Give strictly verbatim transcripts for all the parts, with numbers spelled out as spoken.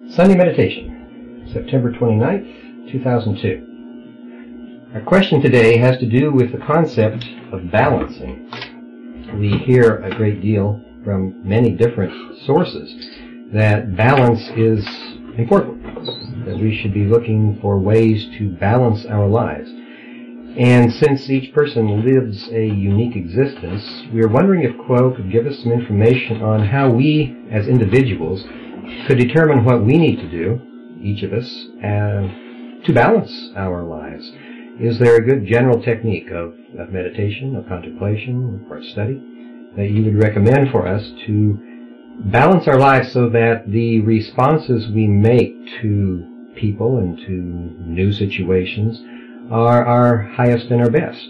Sunday Meditation, September twenty-ninth, two thousand two. Our question today has to do with the concept of balancing. We hear a great deal from many different sources that balance is important, that we should be looking for ways to balance our lives. And since each person lives a unique existence, we are wondering if Quo could give us some information on how we, as individuals, could determine what we need to do, each of us, uh, to balance our lives. Is there a good general technique of, of meditation, of contemplation, or study that you would recommend for us to balance our lives so that the responses we make to people and to new situations are our highest and our best?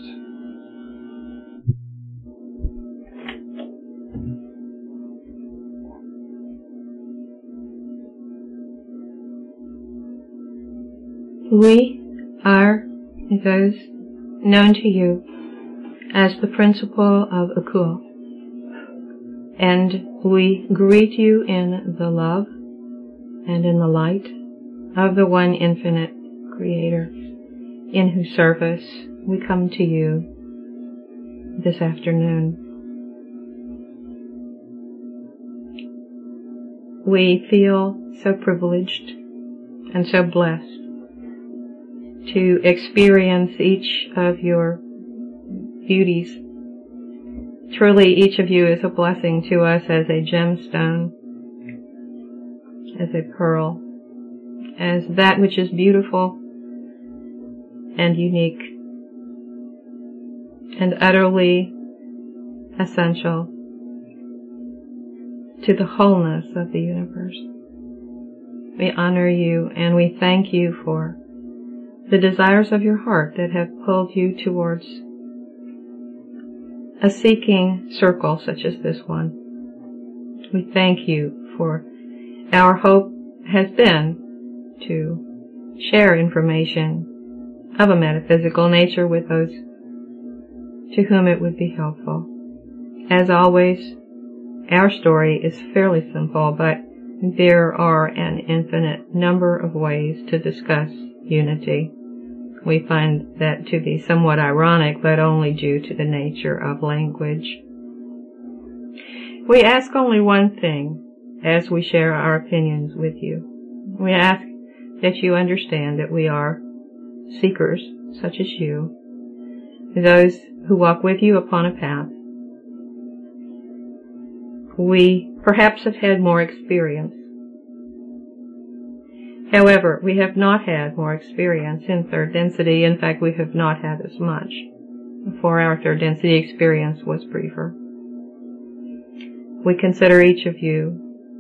We are those known to you as the principle of Akuo, and we greet you in the love and in the light of the one infinite Creator, in whose service we come to you this afternoon. We feel so privileged and so blessed to experience each of your beauties. Truly, each of you is a blessing to us as a gemstone, as a pearl, as that which is beautiful and unique and utterly essential to the wholeness of the universe. We honor you and we thank you for the desires of your heart that have pulled you towards a seeking circle such as this one. We thank you for our hope has been to share information of a metaphysical nature with those to whom it would be helpful. As always, our story is fairly simple, but there are an infinite number of ways to discuss unity. We find that to be somewhat ironic, but only due to the nature of language. We ask only one thing as we share our opinions with you. We ask that you understand that we are seekers, such as you, those who walk with you upon a path. We perhaps have had more experience. However, we have not had more experience in third density. In fact, we have not had as much, for our third density experience was briefer. We consider each of you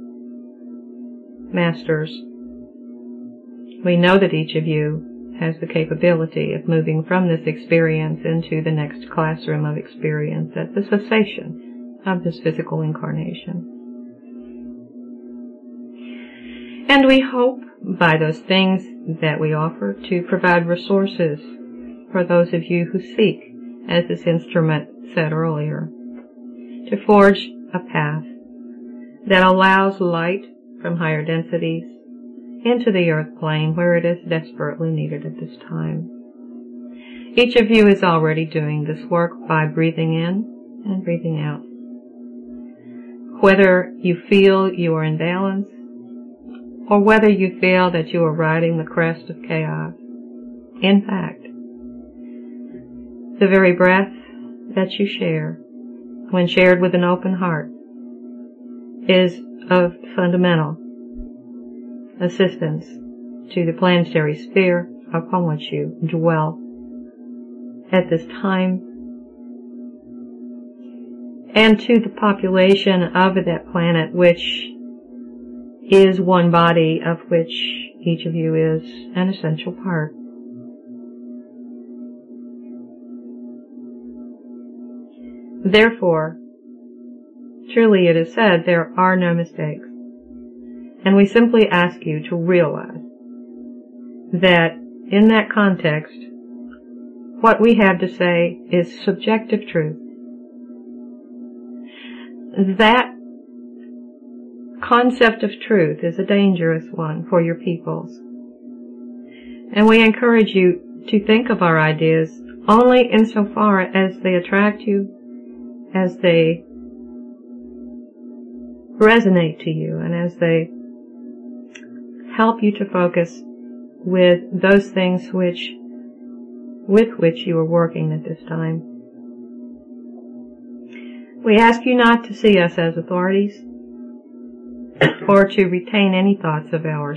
masters. We know that each of you has the capability of moving from this experience into the next classroom of experience at the cessation of this physical incarnation. And we hope by those things that we offer to provide resources for those of you who seek, as this instrument said earlier, to forge a path that allows light from higher densities into the earth plane where it is desperately needed at this time. Each of you is already doing this work by breathing in and breathing out. Whether you feel you are in balance, or whether you feel that you are riding the crest of chaos. In fact, the very breath that you share, when shared with an open heart, is of fundamental assistance to the planetary sphere upon which you dwell at this time, and to the population of that planet, which is one body of which each of you is an essential part. Therefore, truly it is said, there are no mistakes. And we simply ask you to realize that in that context, what we have to say is subjective truth. That concept of truth is a dangerous one for your peoples. And we encourage you to think of our ideas only insofar as they attract you, as they resonate to you, and as they help you to focus with those things which, with which you are working at this time. We ask you not to see us as authorities or to retain any thoughts of ours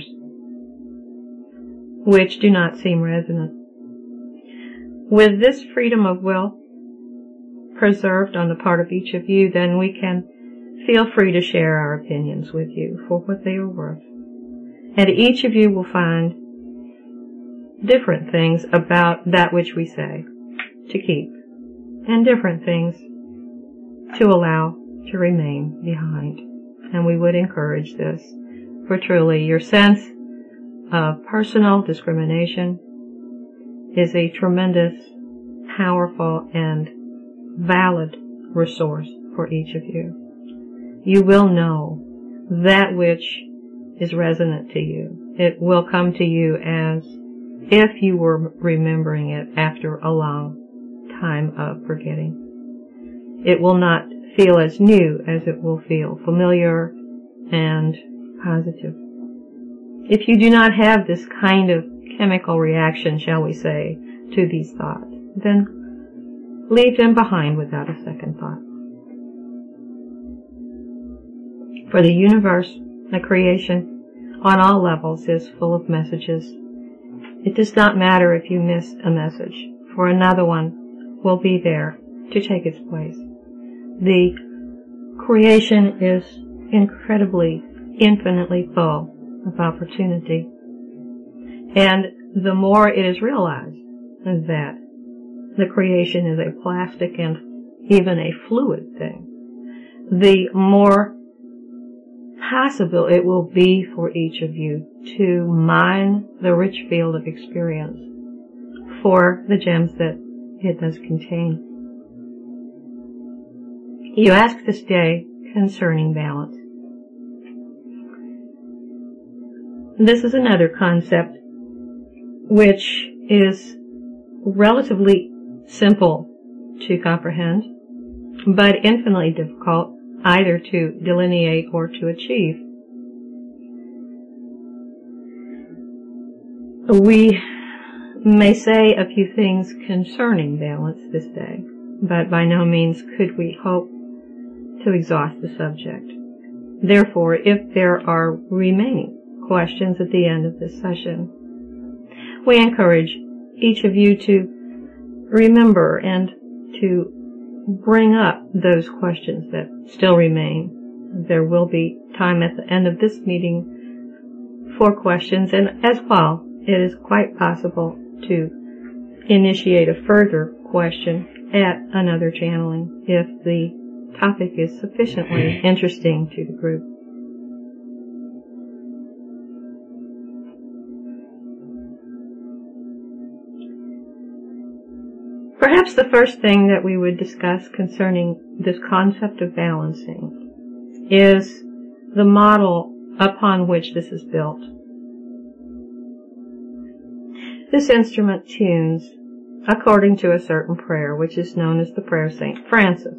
which do not seem resonant. With this freedom of will preserved on the part of each of you, then we can feel free to share our opinions with you for what they are worth. And each of you will find different things about that which we say to keep, and different things to allow to remain behind. And we would encourage this, for truly your sense of personal discrimination is a tremendous, powerful, and valid resource for each of you. You will know that which is resonant to you. It will come to you as if you were remembering it after a long time of forgetting. It will not feel as new as it will feel familiar and positive. If you do not have this kind of chemical reaction, shall we say, to these thoughts, then leave them behind without a second thought. For the universe, the creation, on all levels is full of messages. It does not matter if you miss a message, for another one will be there to take its place. The creation is incredibly, infinitely full of opportunity. And the more it is realized that the creation is a plastic and even a fluid thing, the more possible it will be for each of you to mine the rich field of experience for the gems that it does contain. You ask this day concerning balance. This is another concept which is relatively simple to comprehend, but infinitely difficult either to delineate or to achieve. We may say a few things concerning balance this day, but by no means could we hope to exhaust the subject. Therefore, if there are remaining questions at the end of this session, we encourage each of you to remember and to bring up those questions that still remain. There will be time at the end of this meeting for questions, and as well, it is quite possible to initiate a further question at another channeling if the topic is sufficiently interesting to the group. Perhaps the first thing that we would discuss concerning this concept of balancing is the model upon which this is built. This instrument tunes according to a certain prayer, which is known as the prayer of Saint Francis.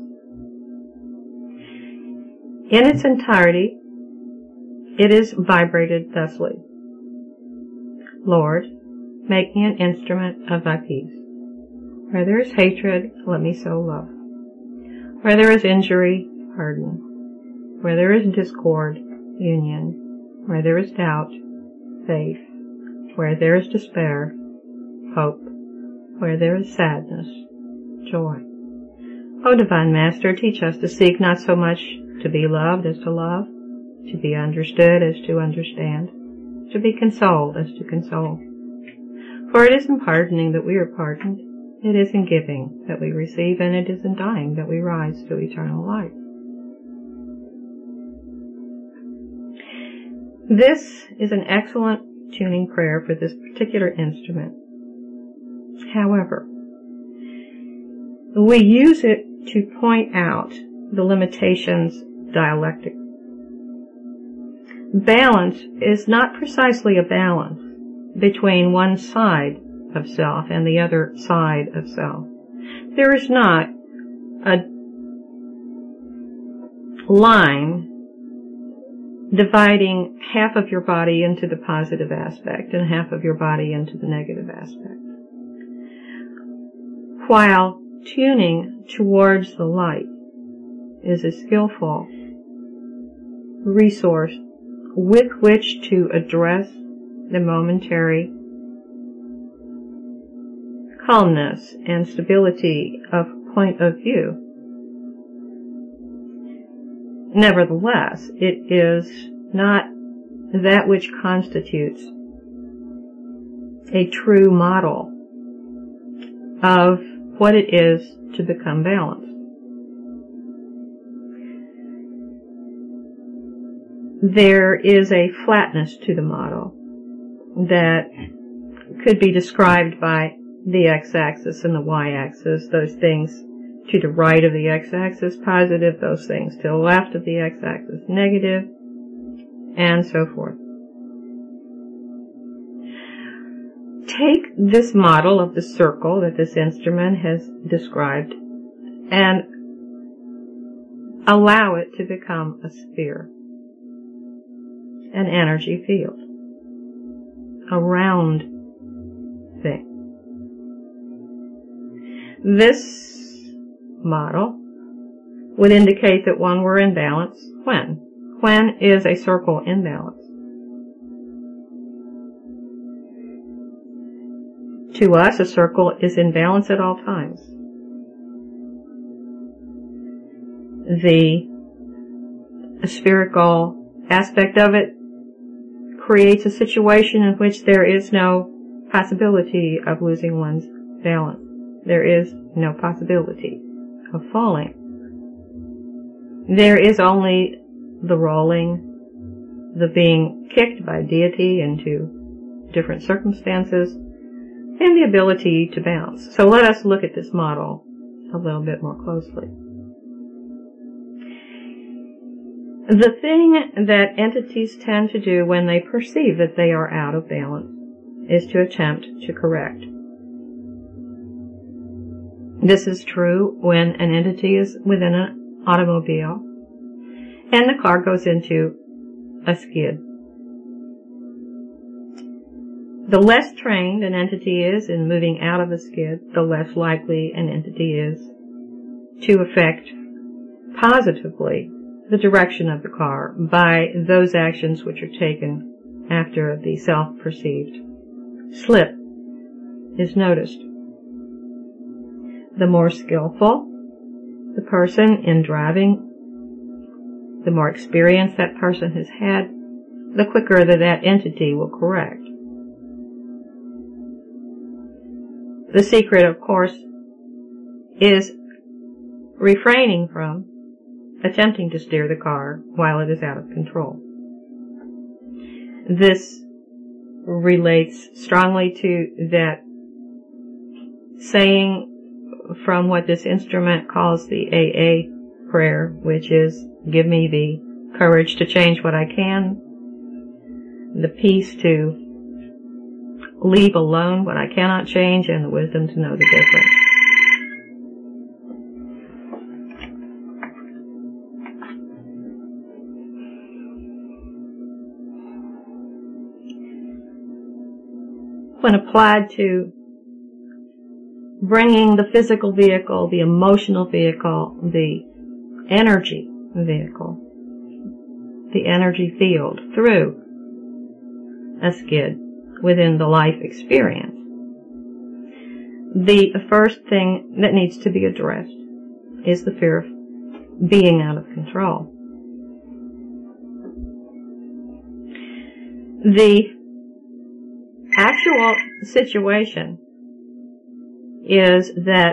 In its entirety, it is vibrated thusly: Lord, make me an instrument of thy peace. Where there is hatred, let me sow love. Where there is injury, pardon. Where there is discord, union. Where there is doubt, faith. Where there is despair, hope. Where there is sadness, joy. O Divine Master, teach us to seek not so much to be loved as to love, to be understood as to understand, to be consoled as to console. For it is in pardoning that we are pardoned. It is in giving that we receive, and it is in dying that we rise to eternal life. This is an excellent tuning prayer for this particular instrument. However, we use it to point out the limitations dialectic balance is not precisely a balance between one side of self and the other side of self. There is not a line dividing half of your body into the positive aspect and half of your body into the negative aspect. While tuning towards the light is a skillful resource with which to address the momentary calmness and stability of point of view. Nevertheless, it is not that which constitutes a true model of what it is to become balanced. There is a flatness to the model that could be described by the x-axis and the y-axis, those things to the right of the x-axis positive, those things to the left of the x-axis negative, and so forth. Take this model of the circle that this instrument has described and allow it to become a sphere, an energy field, a round thing. This model would indicate that one were in balance when? When is a circle in balance? To us, a circle is in balance at all times. The spherical aspect of it creates a situation in which there is no possibility of losing one's balance. There is no possibility of falling. There is only the rolling, the being kicked by deity into different circumstances, and the ability to bounce. So let us look at this model a little bit more closely. The thing that entities tend to do when they perceive that they are out of balance is to attempt to correct. This is true when an entity is within an automobile and the car goes into a skid. The less trained an entity is in moving out of a skid, the less likely an entity is to affect positively the direction of the car by those actions which are taken after the self-perceived slip is noticed. The more skillful the person in driving, the more experience that person has had, the quicker that that entity will correct. The secret, of course, is refraining from attempting to steer the car while it is out of control. This relates strongly to that saying from what this instrument calls the A A prayer, which is, give me the courage to change what I can, the peace to leave alone what I cannot change, and the wisdom to know the difference. When applied to bringing the physical vehicle, the emotional vehicle, the energy vehicle, the energy field through a skid within the life experience, the first thing that needs to be addressed is the fear of being out of control. The actual situation is that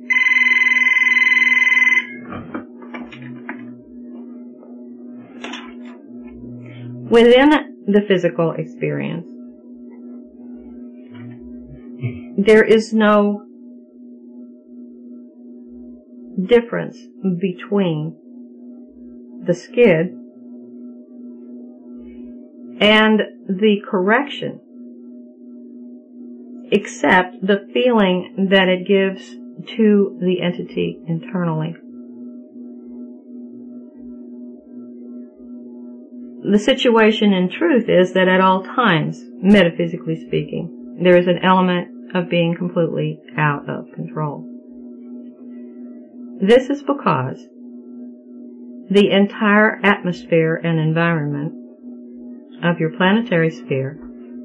within the physical experience, there is no difference between the skid and the correction, except the feeling that it gives to the entity internally. The situation in truth is that at all times, metaphysically speaking, there is an element of being completely out of control. This is because the entire atmosphere and environment of your planetary sphere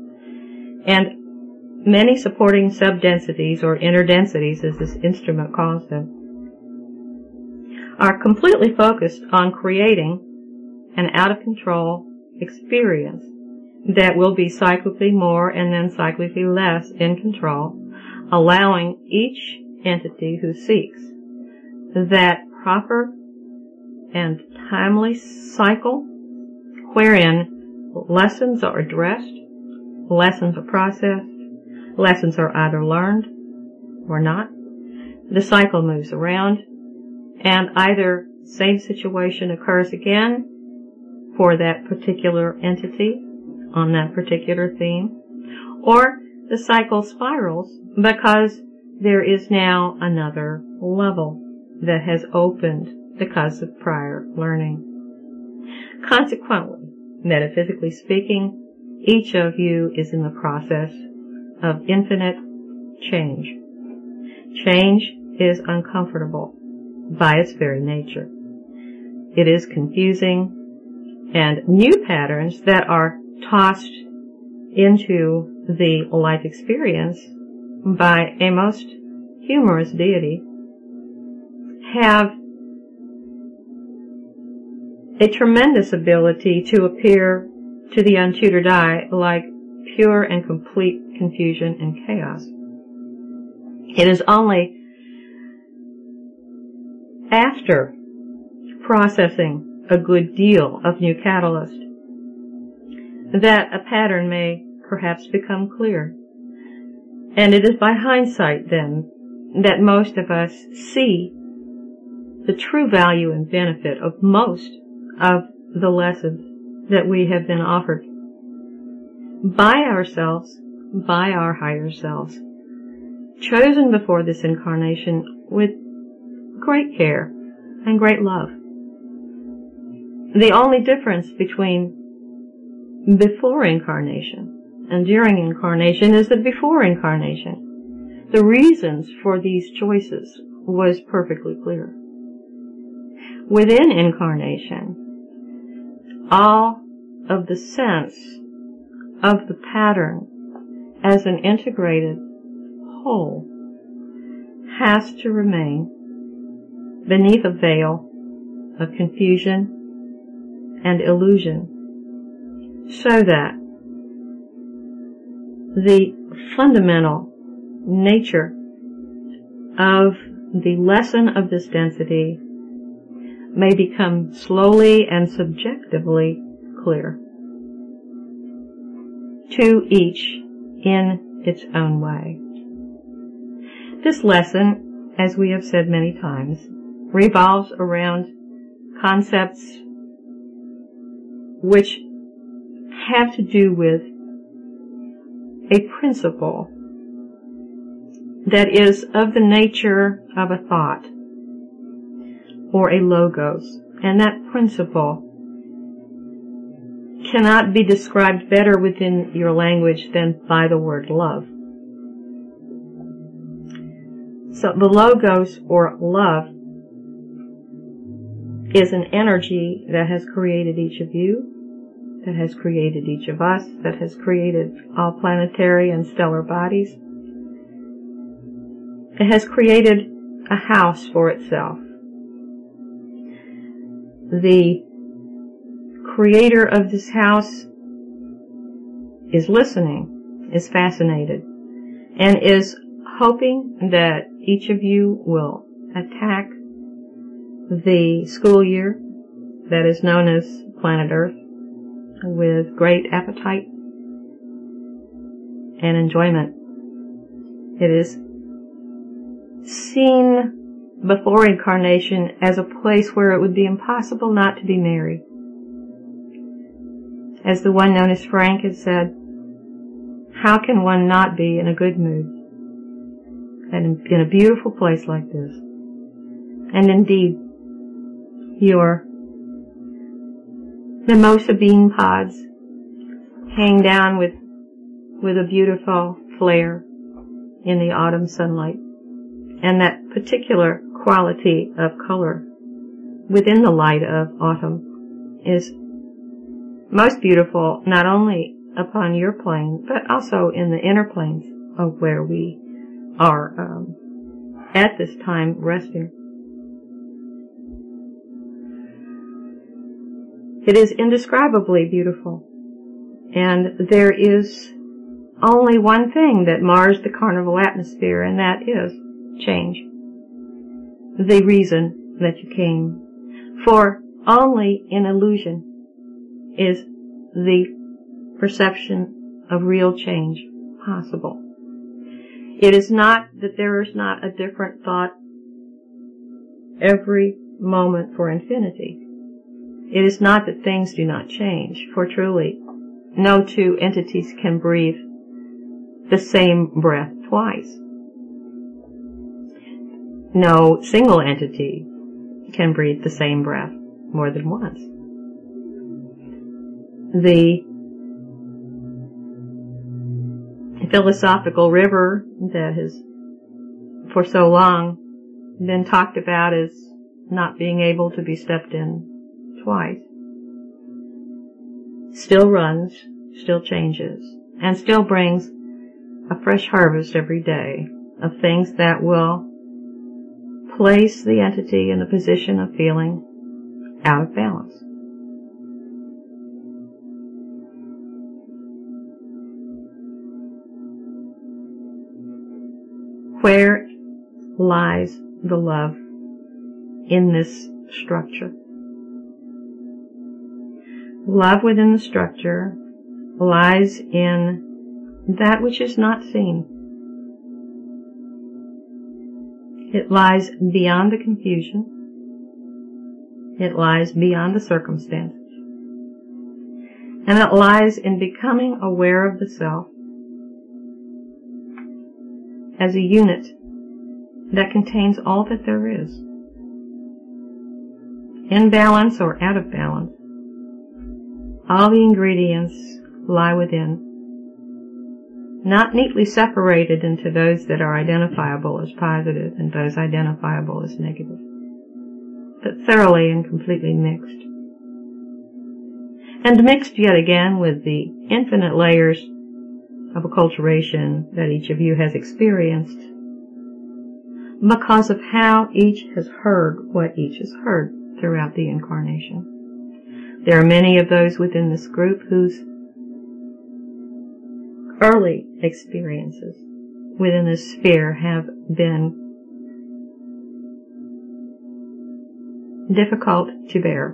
and many supporting subdensities or interdensities, as this instrument calls them, are completely focused on creating an out-of-control experience that will be cyclically more and then cyclically less in control, allowing each entity who seeks that proper and timely cycle wherein lessons are addressed, lessons are processed, lessons are either learned or not. The cycle moves around, and either same situation occurs again for that particular entity on that particular theme, or the cycle spirals because there is now another level that has opened because of prior learning. Consequently, metaphysically speaking, each of you is in the process of infinite change. Change is uncomfortable by its very nature. It is confusing, and new patterns that are tossed into the life experience by a most humorous deity have a tremendous ability to appear to the untutored eye like pure and complete confusion and chaos. It is only after processing a good deal of new catalyst that a pattern may perhaps become clear. And it is by hindsight, then, that most of us see the true value and benefit of most of the lessons that we have been offered by ourselves, by our higher selves, chosen before this incarnation with great care and great love. The only difference between before incarnation and during incarnation is that before incarnation, the reasons for these choices was perfectly clear. Within incarnation, all of the sense of the pattern as an integrated whole has to remain beneath a veil of confusion and illusion, so that the fundamental nature of the lesson of this density may become slowly and subjectively clear to each in its own way. This lesson, as we have said many times, revolves around concepts which have to do with a principle that is of the nature of a thought or a logos, and that principle cannot be described better within your language than by the word love. So the logos, or love, is an energy that has created each of you, that has created each of us, that has created all planetary and stellar bodies. It has created a house for itself. The creator of this house is listening, is fascinated, and is hoping that each of you will attack the school year that is known as planet Earth with great appetite and enjoyment. It is seen before incarnation as a place where it would be impossible not to be merry. As the one known as Frank has said, how can one not be in a good mood and in a beautiful place like this? And indeed, your mimosa bean pods hang down with, with a beautiful flare in the autumn sunlight. And that particular quality of color within the light of autumn is most beautiful, not only upon your plane, but also in the inner planes of where we are um, at this time resting. It is indescribably beautiful, and there is only one thing that mars the carnival atmosphere, and that is change. The reason that you came. For only in illusion is the perception of real change possible. It is not that there is not a different thought every moment for infinity. It is not that things do not change, for truly no two entities can breathe the same breath twice. No single entity can breathe the same breath more than once. The philosophical river that has for so long been talked about as not being able to be stepped in twice still runs, still changes, and still brings a fresh harvest every day of things that will place the entity in the position of feeling out of balance. Where lies the love in this structure? Love within the structure lies in that which is not seen. It lies beyond the confusion. It lies beyond the circumstances. And it lies in becoming aware of the self as a unit that contains all that there is. In balance or out of balance, all the ingredients lie within, not neatly separated into those that are identifiable as positive and those identifiable as negative, but thoroughly and completely mixed. And mixed yet again with the infinite layers of acculturation that each of you has experienced because of how each has heard what each has heard throughout the incarnation. There are many of those within this group whose early experiences within this sphere have been difficult to bear,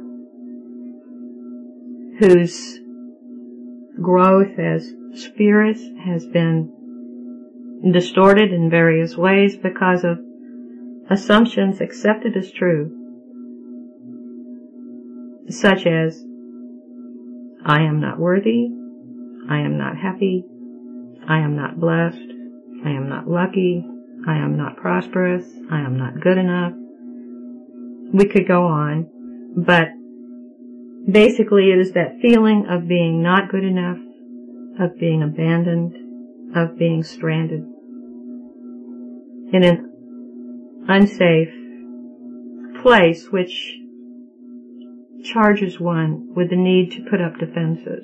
whose growth as spirits has been distorted in various ways because of assumptions accepted as true, such as, I am not worthy, I am not happy, I am not blessed, I am not lucky, I am not prosperous, I am not good enough. We could go on, but basically it is that feeling of being not good enough, of being abandoned, of being stranded in an unsafe place which charges one with the need to put up defenses.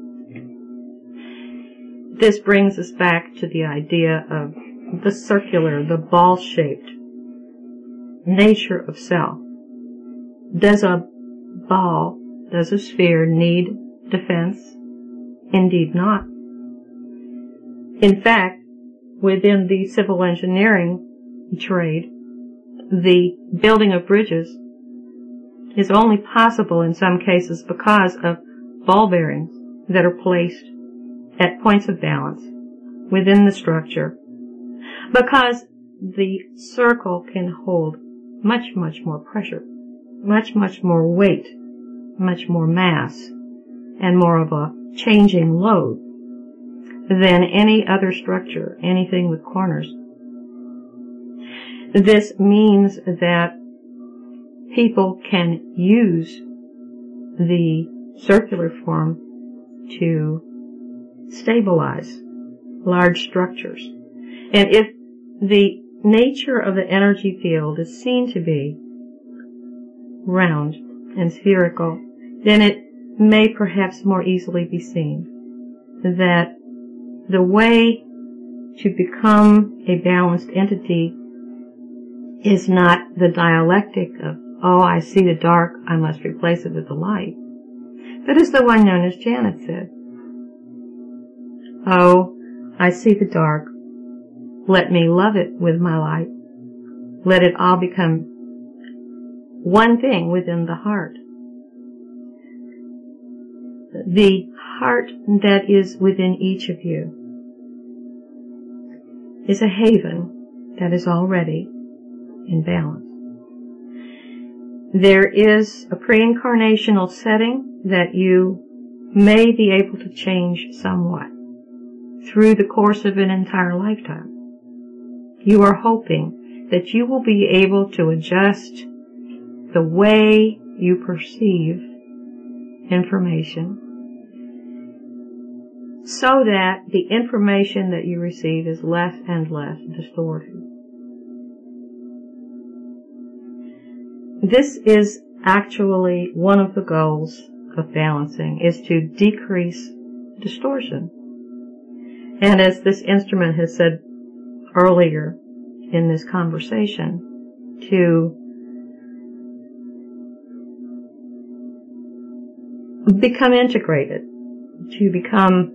This brings us back to the idea of the circular, the ball-shaped nature of self. Does a ball, does a sphere need defense? Indeed not. In fact, within the civil engineering trade, the building of bridges is only possible in some cases because of ball bearings that are placed at points of balance within the structure, because the circle can hold much, much more pressure, much, much more weight, much more mass and more of a changing load than any other structure, anything with corners. This means that people can use the circular form to stabilize large structures. And if the nature of the energy field is seen to be round and spherical, then it may perhaps more easily be seen that the way to become a balanced entity is not the dialectic of, oh, I see the dark, I must replace it with the light. That is the one known as Janet said. Oh, I see the dark. Let me love it with my light. Let it all become one thing within the heart. The heart that is within each of you is a haven that is already in balance. There is a pre-incarnational setting that you may be able to change somewhat through the course of an entire lifetime. You are hoping that you will be able to adjust the way you perceive information so that the information that you receive is less and less distorted. This is actually one of the goals of balancing, is to decrease distortion. And as this instrument has said earlier in this conversation, to become integrated, to become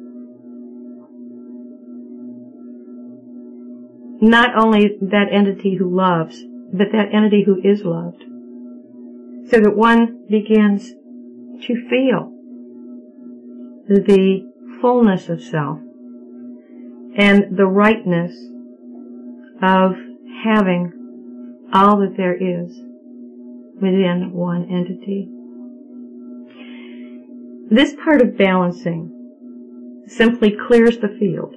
not only that entity who loves, but that entity who is loved, so that one begins to feel the fullness of self and the rightness of having all that there is within one entity. This part of balancing simply clears the field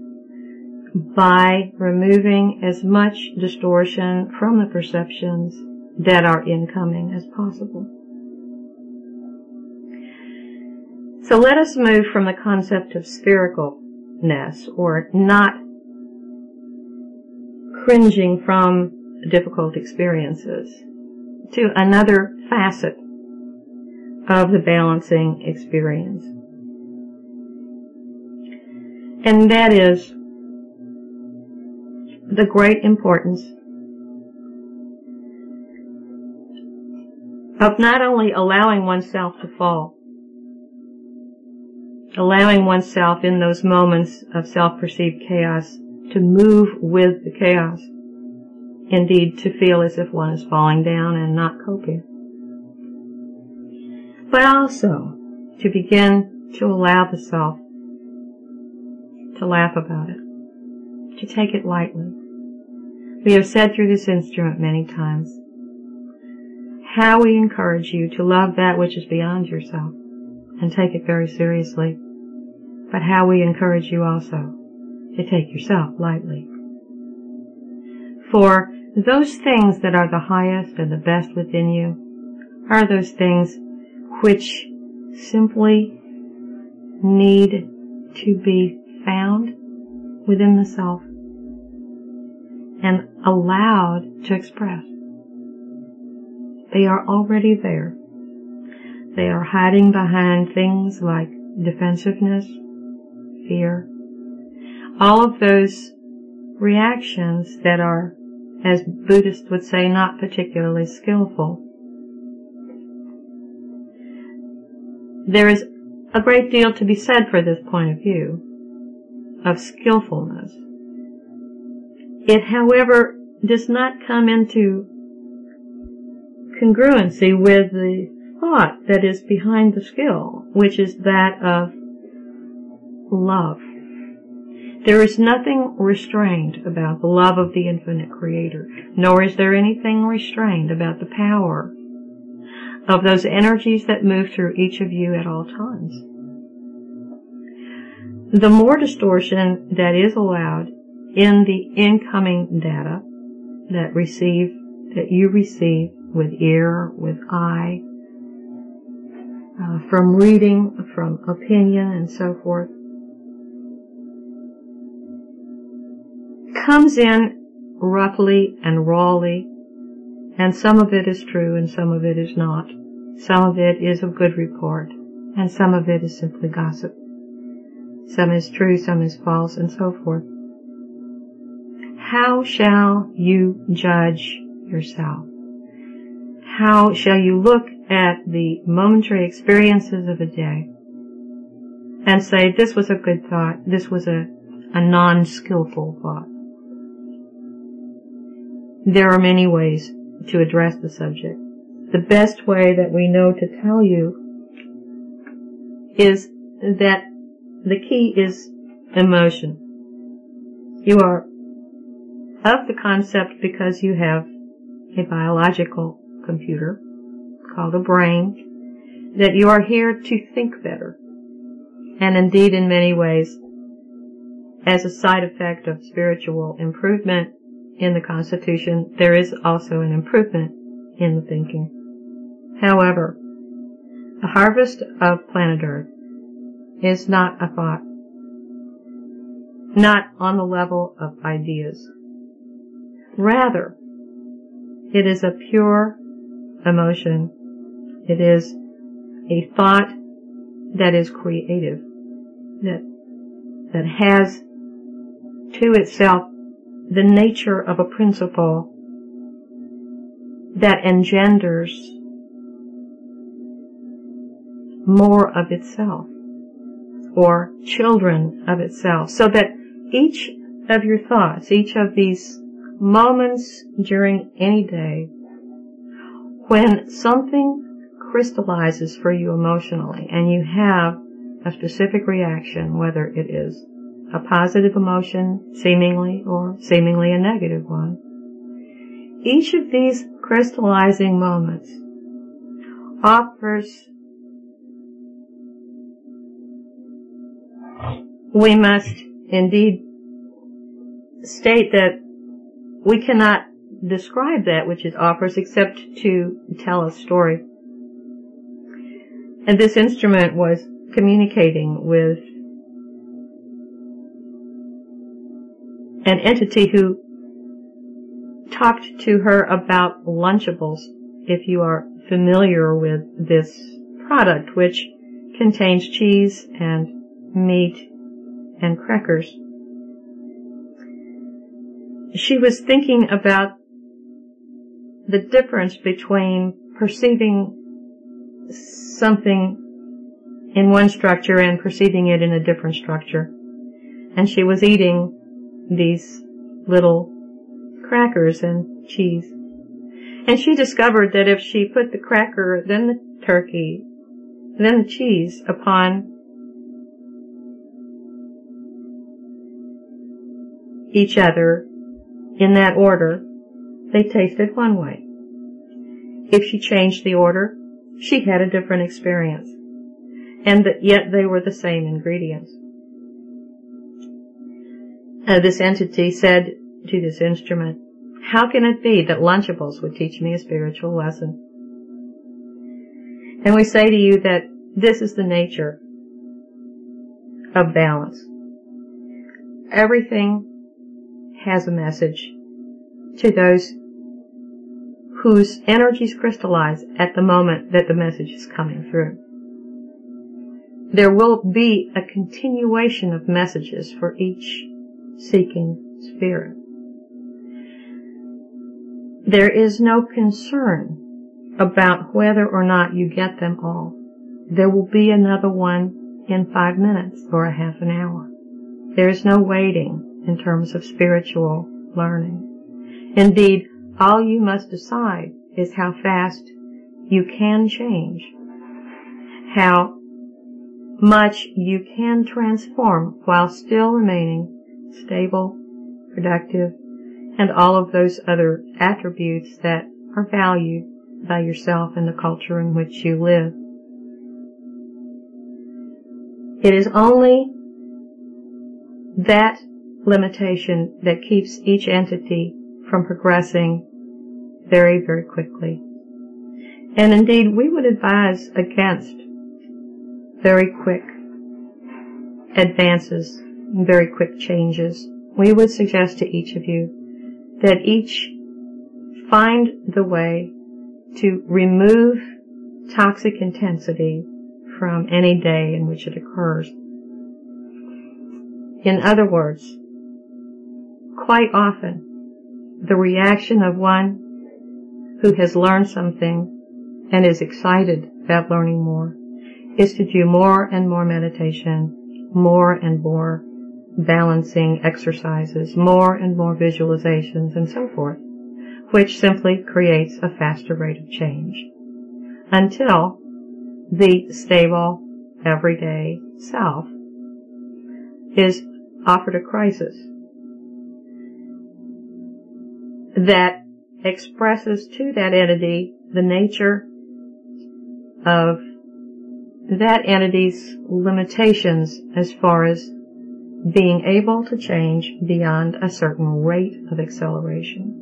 by removing as much distortion from the perceptions that are incoming as possible. So let us move from the concept of sphericalness, or not cringing from difficult experiences, to another facet of the balancing experience. And that is the great importance of not only allowing oneself to fall, allowing oneself in those moments of self-perceived chaos to move with the chaos, indeed to feel as if one is falling down and not coping, but also to begin to allow the self to laugh about it, to take it lightly. We have said through this instrument many times how we encourage you to love that which is beyond yourself and take it very seriously, but how we encourage you also to take yourself lightly. For those things that are the highest and the best within you are those things which simply need to be found within the self and allowed to express. They are already there. They are hiding behind things like defensiveness, fear, all of those reactions that are, as Buddhists would say, not particularly skillful. There is a great deal to be said for this point of view of skillfulness. It, however, does not come into congruency with the thought that is behind the skill, which is that of love. There is nothing restrained about the love of the infinite creator, nor is there anything restrained about the power of those energies that move through each of you at all times. the more distortion that is allowed in the incoming data that receive, that you receive with ear, with eye, uh, from reading, from opinion, and so forth, comes in roughly and rawly, and some of it is true and some of it is not. Some of it is of good report, and some of it is simply gossip. Some is true, some is false, and so forth. How shall you judge yourself? How shall you look at the momentary experiences of a day and say, this was a good thought, this was a, a non-skillful thought? There are many ways to address the subject. The best way that we know to tell you is that the key is emotion. You are of the concept because you have a biological computer called a brain, that you are here to think better. And indeed, in many ways, as a side effect of spiritual improvement in the Constitution, there is also an improvement in the thinking. However, the harvest of planet Earth is not a thought, not on the level of ideas. Rather, it is a pure emotion. It is a thought that is creative, that, that has to itself the nature of a principle that engenders more of itself, or children of itself, so that each of your thoughts, each of these moments during any day, when something crystallizes for you emotionally and you have a specific reaction, whether it is a positive emotion, seemingly, or seemingly a negative one, each of these crystallizing moments offers, we must indeed state that we cannot describe that which it offers except to tell a story. And this instrument was communicating with an entity who talked to her about Lunchables, if you are familiar with this product, which contains cheese and meat and crackers. She was thinking about the difference between perceiving something in one structure and perceiving it in a different structure. And she was eating these little crackers and cheese. And she discovered that if she put the cracker, then the turkey, then the cheese upon each other in that order, they tasted one way. If she changed the order, she had a different experience. And that yet they were the same ingredients. Uh, this entity said to this instrument, how can it be that Lunchables would teach me a spiritual lesson? And we say to you that this is the nature of balance. Everything has a message to those whose energies crystallize at the moment that the message is coming through. There will be a continuation of messages for each seeking spirit. There is no concern about whether or not you get them all. There will be another one in five minutes or a half an hour. There is no waiting in terms of spiritual learning. Indeed, all you must decide is how fast you can change, how much you can transform while still remaining stable, productive, and all of those other attributes that are valued by yourself and the culture in which you live. It is only that limitation that keeps each entity from progressing very, very quickly. And indeed, we would advise against very quick advances, very quick changes. We would suggest to each of you that each find the way to remove toxic intensity from any day in which it occurs. In other words, quite often, the reaction of one who has learned something and is excited about learning more is to do more and more meditation, more and more balancing exercises, more and more visualizations, and so forth, which simply creates a faster rate of change until the stable, everyday self is offered a crisis that expresses to that entity the nature of that entity's limitations as far as being able to change beyond a certain rate of acceleration.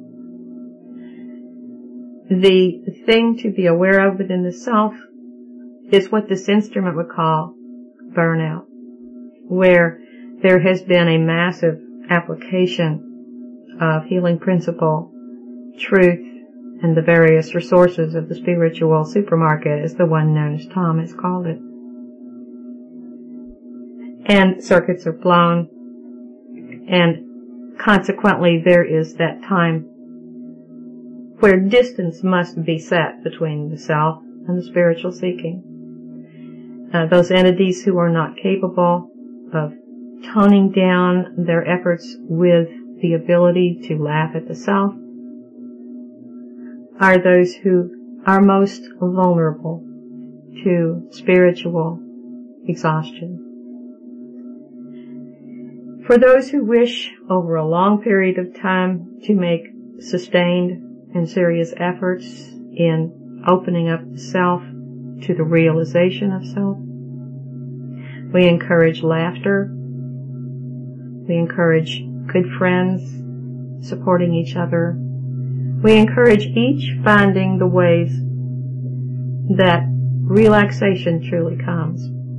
The thing to be aware of within the self is what this instrument would call burnout, where there has been a massive application of healing principle, truth, and the various resources of the spiritual supermarket, as the one known as Tom has called it. And circuits are blown, and consequently there is that time where distance must be set between the self and the spiritual seeking. Uh, those entities who are not capable of toning down their efforts with the ability to laugh at the self are those who are most vulnerable to spiritual exhaustion. For those who wish over a long period of time to make sustained and serious efforts in opening up the self to the realization of self, we encourage laughter. We encourage good friends, supporting each other. We encourage each finding the ways that relaxation truly comes,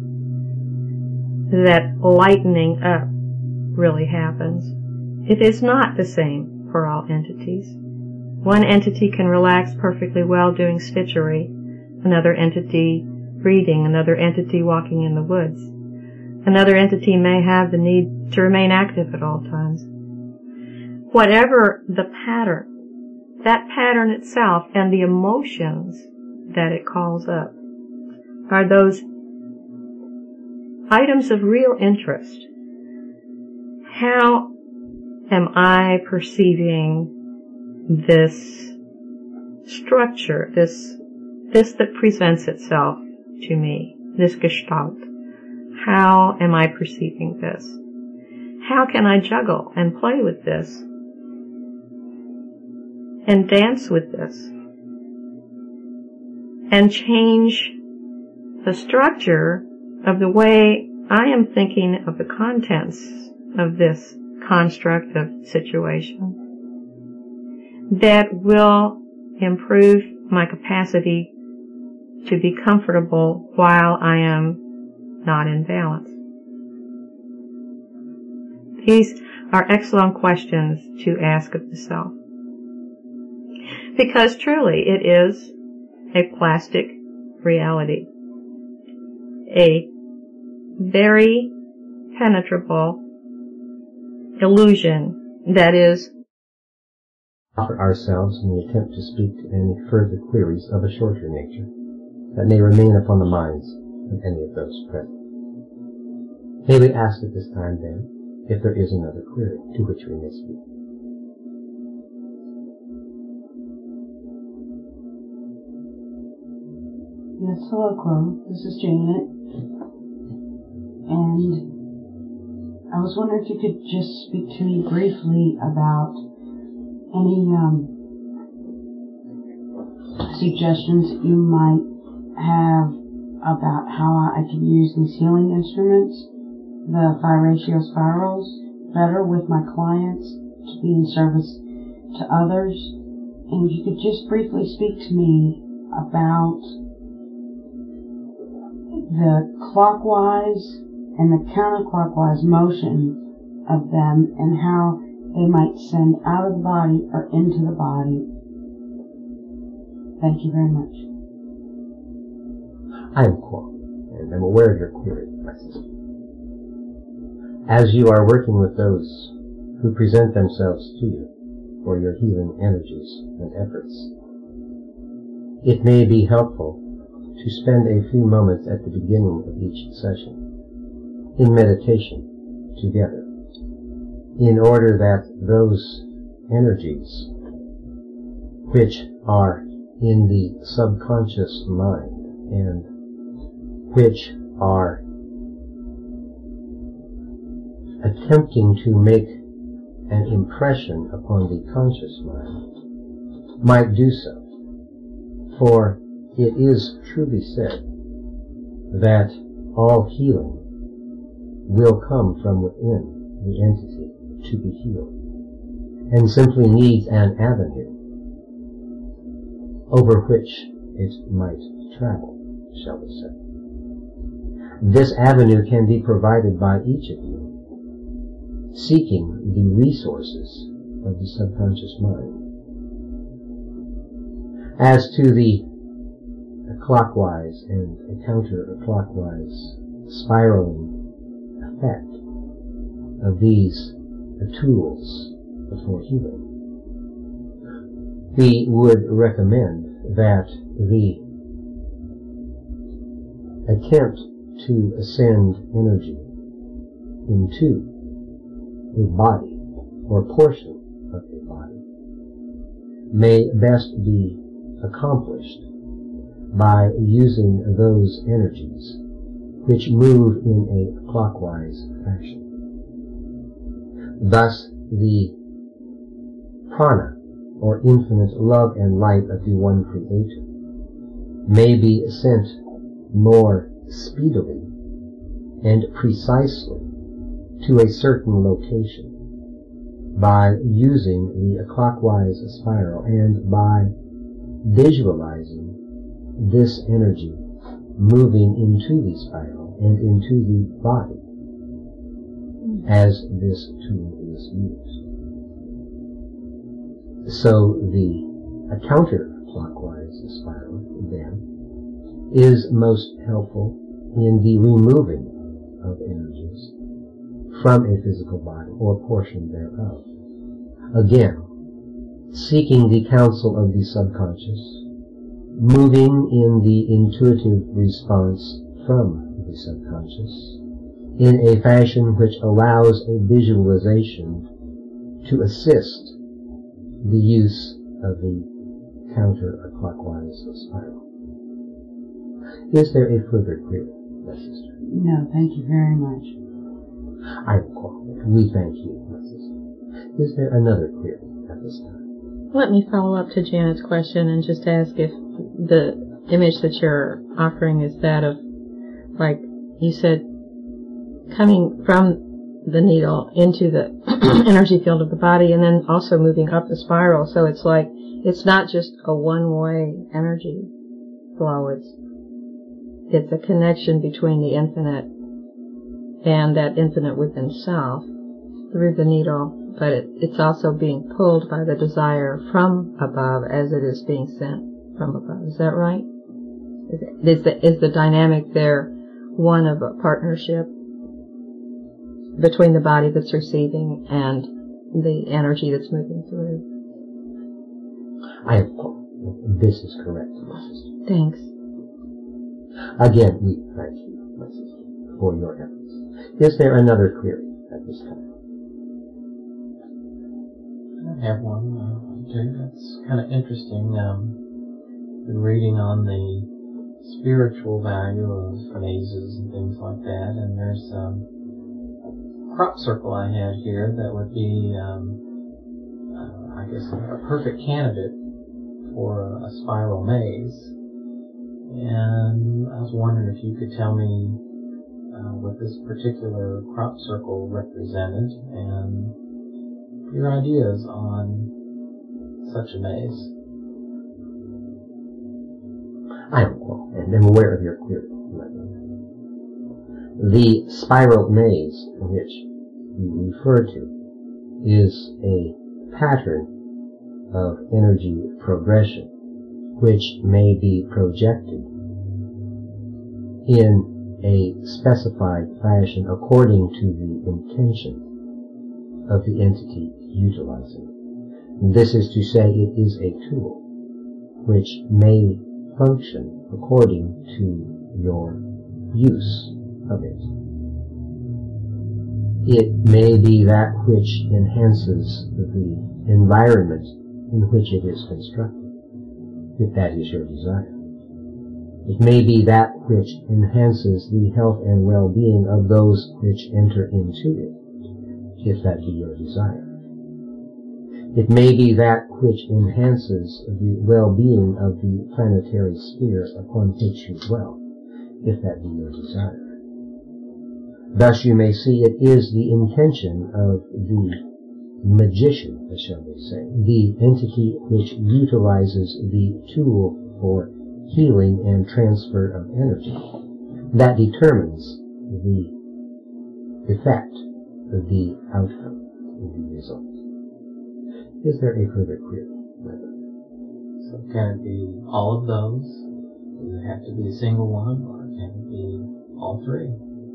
that lightening up really happens. It is not the same for all entities. One entity can relax perfectly well doing stitchery, another entity reading, another entity walking in the woods. Another entity may have the need to remain active at all times. Whatever the pattern, that pattern itself and the emotions that it calls up are those items of real interest. How am I perceiving this structure, this, this that presents itself to me, this gestalt? How am I perceiving this? How can I juggle and play with this and dance with this and change the structure of the way I am thinking of the contents of this construct of situation that will improve my capacity to be comfortable while I am not in balance? These are excellent questions to ask of the self, because truly it is a plastic reality, a very penetrable illusion that is offer ourselves in the attempt to speak to any further queries of a shorter nature that may remain upon the minds of any of those present. May we ask at this time, then, if there is another query to which we may speak? Yes, hello, Chloe. This is Janet. And I was wondering if you could just speak to me briefly about any um, suggestions that you might have about how I can use these healing instruments, the five ratio spirals, better with my clients, to be in service to others. And if you could just briefly speak to me about the clockwise and the counterclockwise motion of them and how they might send out of the body or into the body. Thank you very much. I am Kwok, and I'm aware of your query, my sister. As you are working with those who present themselves to you for your healing energies and efforts, it may be helpful to spend a few moments at the beginning of each session in meditation together, in order that those energies which are in the subconscious mind and which are attempting to make an impression upon the conscious mind might do so. For it is truly said that all healing will come from within the entity to be healed, and simply needs an avenue over which it might travel, shall we say. This avenue can be provided by each of you, seeking the resources of the subconscious mind. As to the clockwise and counter-clockwise spiraling effect of these tools for healing, we would recommend that the attempt to ascend energy into a body or portion of a body may best be accomplished by using those energies which move in a clockwise fashion. Thus, the prana, or infinite love and light of the one Creator, may be sent more speedily and precisely to a certain location by using the clockwise spiral and by visualizing this energy moving into the spiral and into the body as this tool is used. So the counterclockwise spiral, then, is most helpful in the removing of energies from a physical body or portion thereof. Again, seeking the counsel of the subconscious, moving in the intuitive response from the subconscious in a fashion which allows a visualization to assist the use of the counter-clockwise spiral. Is there a further query, my sister? No, thank you very much. I am Kwok. We thank you, my sister. Is there another query at this time? Let me follow up to Janet's question and just ask if the image that you're offering is that of, like you said, coming from the needle into the energy field of the body and then also moving up the spiral. So it's like, it's not just a one-way energy flow. It's, it's a connection between the infinite and that infinite within self through the needle, but it, it's also being pulled by the desire from above as it is being sent from above. Is that right? Is, it, is, the, is the dynamic there one of a partnership between the body that's receiving and the energy that's moving through? I have, this is correct, my sister. Thanks. Again, we thank you, my sister, for your efforts. Is there another query at this time? I have one, uh, too. That's kind of interesting. Um, been reading on the spiritual value of mazes and things like that, and there's um, a crop circle I had here that would be, um, uh, I guess, a perfect candidate for a, a spiral maze. And I was wondering if you could tell me uh, what this particular crop circle represented and your ideas on such a maze. I am well, and am aware of your query. The spiral maze which you refer to is a pattern of energy progression which may be projected in a specified fashion according to the intention of the entity utilizing it. This is to say, it is a tool which may function according to your use of it. It may be that which enhances the environment in which it is constructed, if that is your desire. It may be that which enhances the health and well-being of those which enter into it, if that be your desire. It may be that which enhances the well-being of the planetary sphere upon which you dwell, if that be your desire. Thus you may see it is the intention of the magician, shall we say, the entity which utilizes the tool for healing and transfer of energy, that determines the effect, the outcome, the result. Is there a further query? So can it be all of those? Does it have to be a single one, or can it be all three?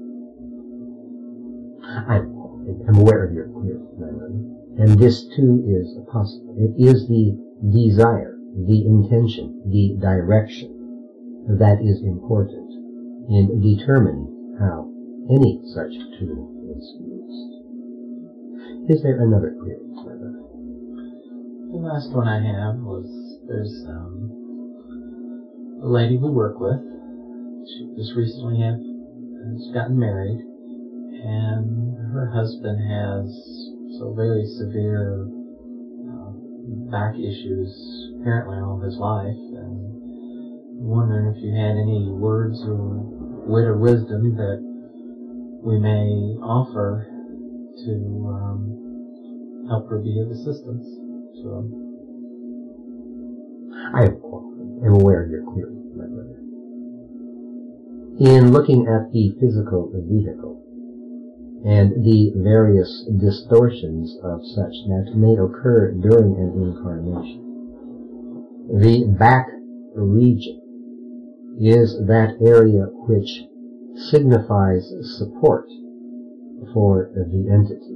I'm, I'm aware of your query, and this too is possible. It is the desire, the intention, the direction that is important in determining how any such tool is used. Is there another query? The last one I have was, there's um, a lady we work with. She just recently have, has gotten married, and her husband has so very severe uh, back issues apparently all his life, and I'm wondering if you had any words or wit or wisdom that we may offer to um, help her be of assistance. So, I am aware of your query, my brother. In looking at the physical vehicle and the various distortions of such that may occur during an incarnation, the back region is that area which signifies support for the entity.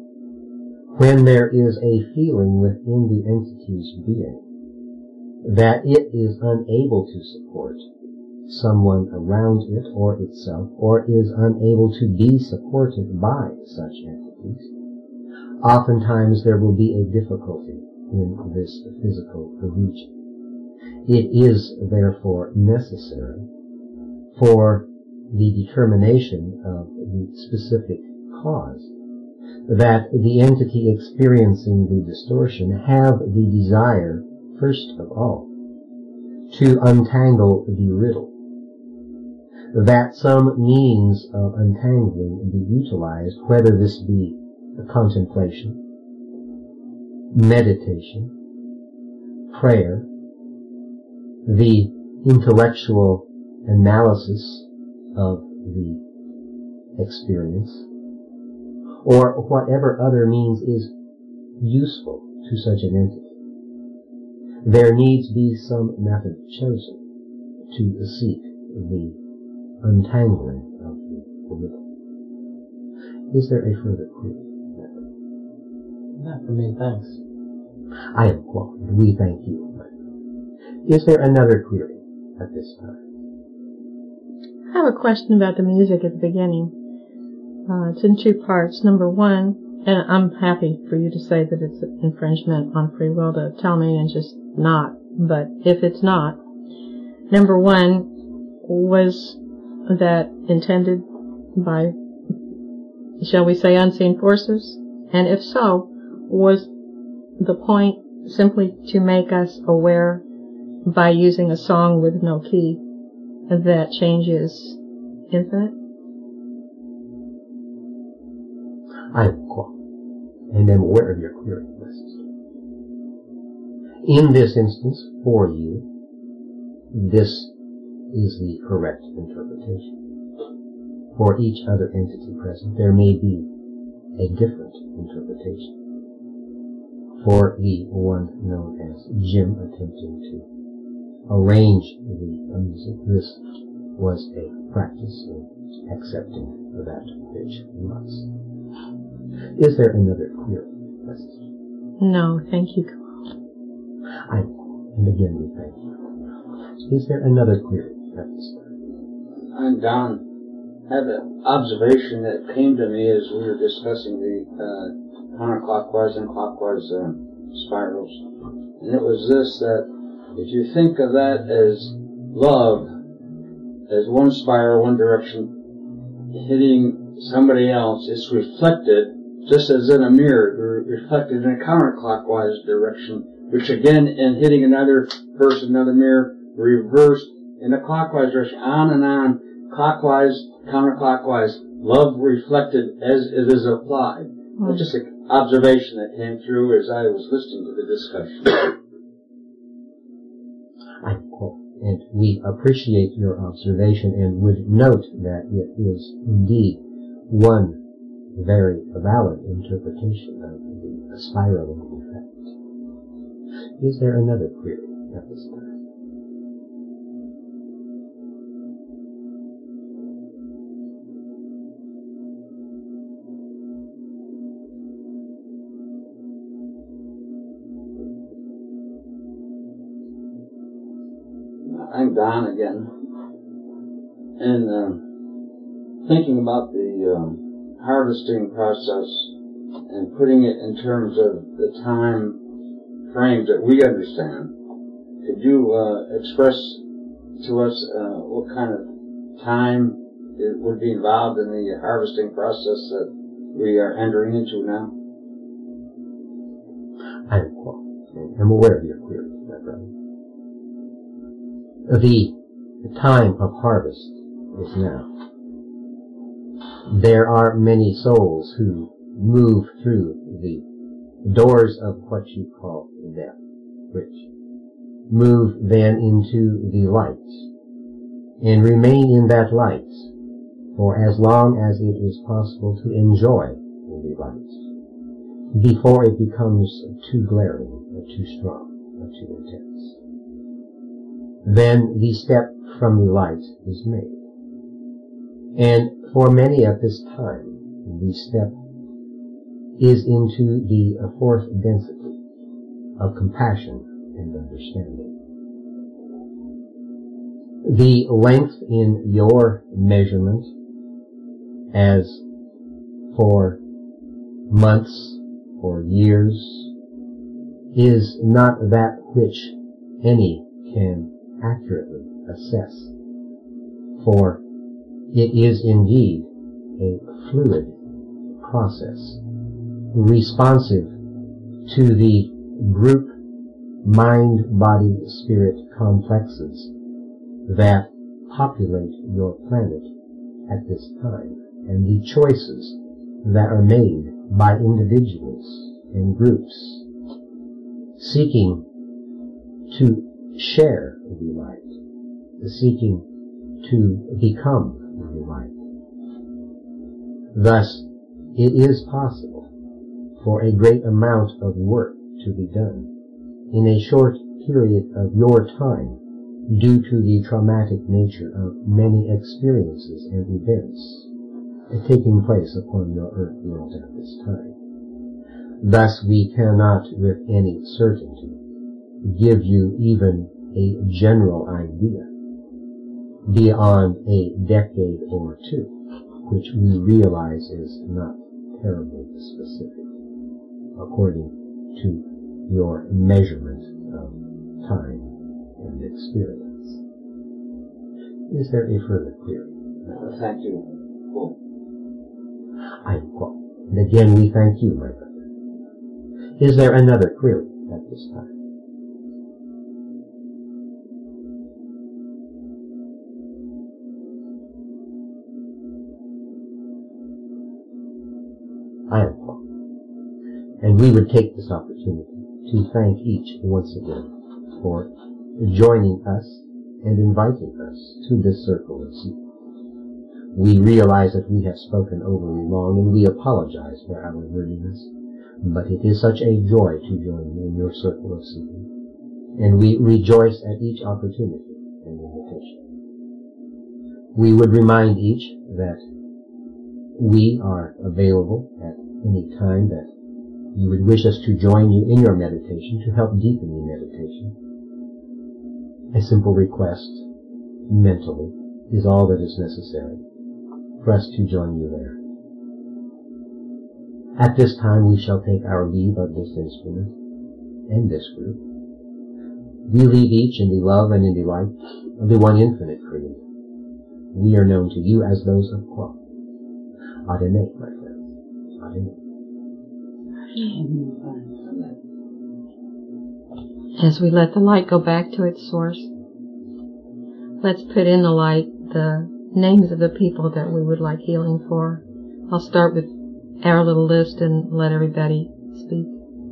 When there is a feeling within the entity's being that it is unable to support someone around it or itself, or is unable to be supported by such entities, oftentimes there will be a difficulty in this physical region. It is therefore necessary for the determination of the specific cause that the entity experiencing the distortion have the desire, first of all, to untangle the riddle, that some means of untangling be utilized, whether this be contemplation, meditation, prayer, the intellectual analysis of the experience, or whatever other means is useful to such an entity. There needs be some method chosen to seek the untangling of the riddle. Is there a further query? Not for me, thanks. I am qualified. We thank you. Is there another query at this time? I have a question about the music at the beginning. Uh, it's in two parts. Number one, and I'm happy for you to say that it's an infringement on free will to tell me and just not, but if it's not, number one, was that intended by, shall we say, unseen forces? And if so, was the point simply to make us aware by using a song with no key that change is infinite? I am qual, and am aware of your query, blessed. In this instance, for you, this is the correct interpretation. For each other entity present, there may be a different interpretation. For the one known as Jim attempting to arrange the music, this was a practice in accepting that which must. Is there another query? No, thank you. I, and again we thank you. Is there another query at this time? I'm Don. I have an observation that came to me as we were discussing the uh, counterclockwise and clockwise uh, spirals. And it was this, that if you think of that as love, as one spiral, one direction, hitting somebody else, it's reflected, just as in a mirror, reflected in a counterclockwise direction, which again, in hitting another person, another mirror, reversed in a clockwise direction, on and on, clockwise, counterclockwise, love reflected as it is applied. Mm. That's just an observation that came through as I was listening to the discussion. I quote, and we appreciate your observation and would note that it is indeed one very valid interpretation of the spiraling effect. Is there another query at this time? I'm Don again, and uh, thinking about the um, harvesting process and putting it in terms of the time frames that we understand. Could you uh, express to us uh, what kind of time it would be involved in the harvesting process that we are entering into now? I am qual, and am aware of your query, my brother. The time of harvest is now. There are many souls who move through the doors of what you call death, which move then into the light, and remain in that light for as long as it is possible to enjoy the light, before it becomes too glaring, or too strong, or too intense. Then the step from the light is made. And for many at this time, the step is into the fourth density of compassion and understanding. The length in your measurement, as for months or years, is not that which any can accurately assess, for it is indeed a fluid process, responsive to the group mind-body-spirit complexes that populate your planet at this time, and the choices that are made by individuals and groups seeking to share the light, seeking to become the light. Thus, it is possible for a great amount of work to be done in a short period of your time due to the traumatic nature of many experiences and events taking place upon your earth world at this time. Thus, we cannot with any certainty give you even a general idea beyond a decade or two, which we realize is not terribly specific according to your measurement of time and experience. Is there a further query? Uh, thank you. Cool. I quote. And again, we thank you, my brother. Is there another query at this time? I am And we would take this opportunity to thank each once again for joining us and inviting us to this circle of seeking. We realize that we have spoken overly long, and we apologize for our wordiness, but it is such a joy to join you in your circle of seeking, and we rejoice at each opportunity and invitation. We would remind each that we are available at any time that you would wish us to join you in your meditation to help deepen your meditation. A simple request, mentally, is all that is necessary for us to join you there. At this time, we shall take our leave of this instrument and this group. We leave each in the love and in the light of the one infinite Creator. We are known to you as those of Kwa. Adonai, my friends. Adonai. As we let the light go back to its source, let's put in the light the names of the people that we would like healing for. I'll start with our little list and let everybody speak.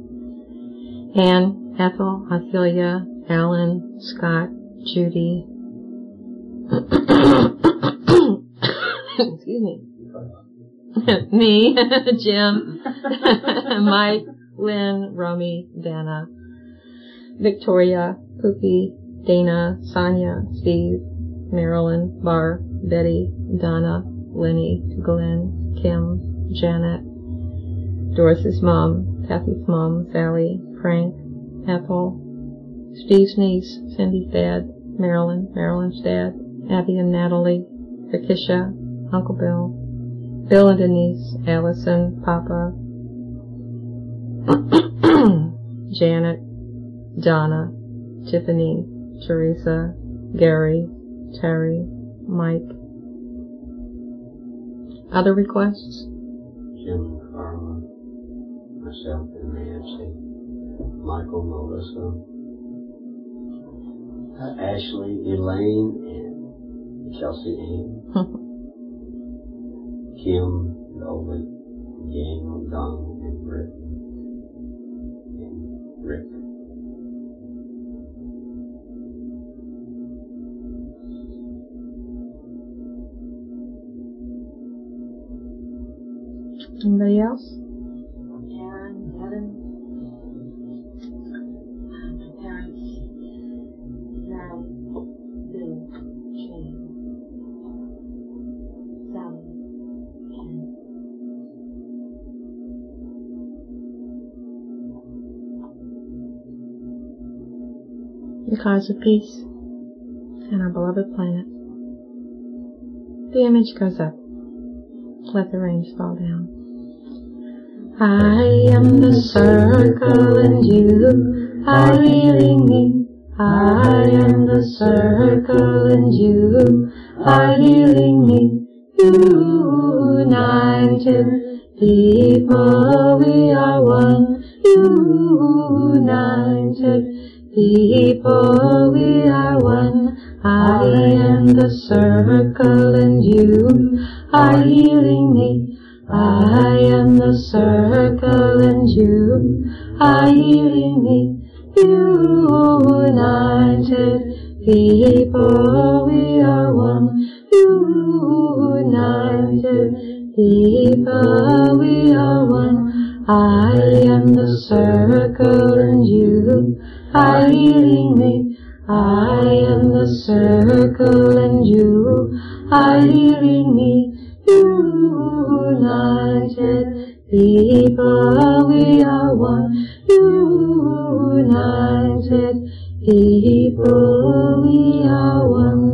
Anne, Ethel, Ophelia, Alan, Scott, Judy. Excuse me. Me, Jim, Mike, Lynn, Romy, Dana, Victoria, Pookie, Dana, Sonia, Steve, Marilyn, Bar, Betty, Donna, Lenny, Glenn, Kim, Janet, Doris's mom, Kathy's mom, Sally, Frank, Ethel, Steve's niece, Cindy's dad, Marilyn, Marilyn's dad, Abby and Natalie, Rakisha, Uncle Bill, Bill and Denise, Allison, Papa, Janet, Donna, Tiffany, Teresa, Gary, Terry, Mike. Other requests? Jim and Carla, myself and Nancy, Michael, Melissa, uh, Ashley, Elaine, and Chelsea Ann, Kim, the Oleg, Daniel, Don, and Rick, and Rick. Anybody else? Karen, Evan, my parents, Larry, Bill, Jane, Sally, Ken. The cause of peace and our beloved planet. The image goes up. Let the rains fall down. I am the circle and you are healing me. I am the circle and you are healing me. United people, we are one. United people, we are one. I am the circle and you are healing me. I am the circle and you are healing me. United people, we are one. United people, we are one. I am the circle and you are healing me. I am the circle and you are healing me. United people, we are one. United people, we are one.